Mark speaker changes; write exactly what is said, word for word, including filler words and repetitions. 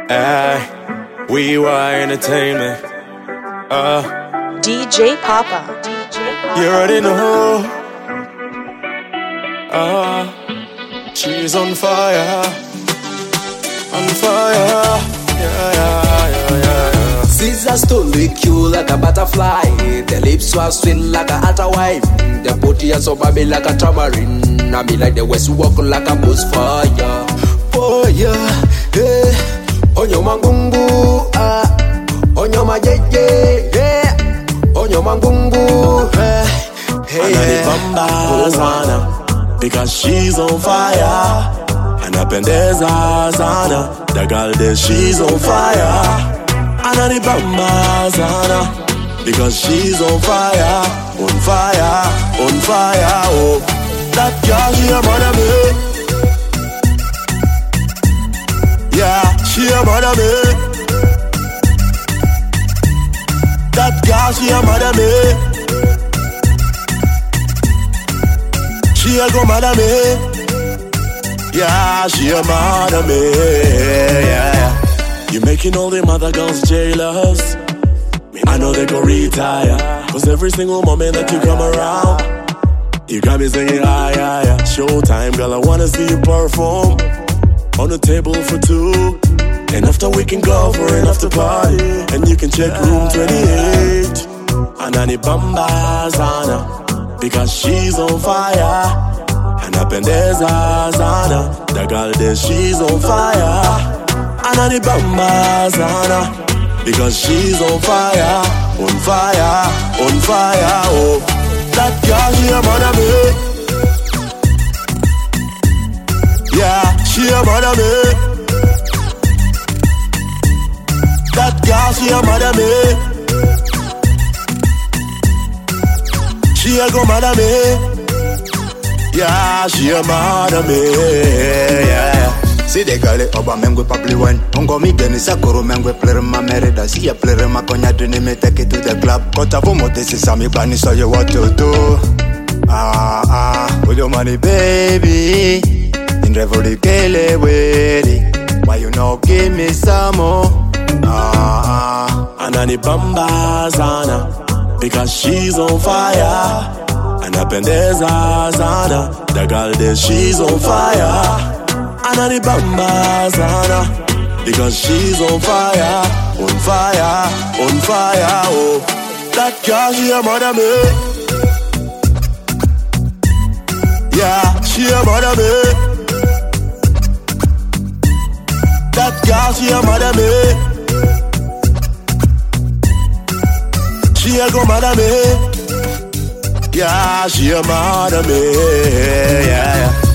Speaker 1: Ay, we were entertainment. Uh,
Speaker 2: D J Papa.
Speaker 1: you already know. Uh, she's on fire, on fire. Yeah, yeah, yeah, yeah, yeah.
Speaker 3: Scissors to lick you like a butterfly. The lips were sweet like a otter wife. The booty is so baby like a tamarind. I mean like the west walk like a bushfire. Oh yeah, hey. Onyo mangungu, ah. Onyo majeje, yeah. Onyo mangungu, hey. Hey,
Speaker 1: Anani bamba sana, because she's on fire. Anapendeza sana, the girl there she's on fire. Anani bamba sana, because she's on fire, on fire, on fire. Oh, that girl she a mother me. Yeah, she a mother me. That girl she a mother me. She a go mother me. Yeah, she a mother me. Yeah, you making all them other girls jealous. I know they go retire, cause every single moment that you come around, you got me singing, ah, yeah, yeah. Showtime, girl, I wanna see you perform on the table for two. And after we can go for an after party, and you can check room twenty-eight. Anani bamba sana, because she's on fire. Anapendeza sana, the girl there she's on fire. Anani bamba sana, because she's on fire, on fire, on fire. Oh, that girl she a mother me. Yeah, she a mother me. That girl she a mother me. She a go mother me. Yeah, she a mother me. Yeah.
Speaker 4: See the girl oba mengwe papli wine. Ongo mi geni sakuru mengwe plere ma merida. See ya plere ma konya duni me take it to the club. Kota fumo this is sami bani so you what to do. Ah ah, with your money baby. In reverie kele wedi. Why you no give me some more? Ah ah,
Speaker 1: Anani bamba sana, because she's on fire. Anapendeza sana, the girl there she's on fire. Anani bamba sana, because she's on fire, on fire, on fire. Oh, that girl she a mother me. Yeah, she a mother me. That girl she a mother me. She a go mother me. Yeah, she a mother me. Yeah, yeah.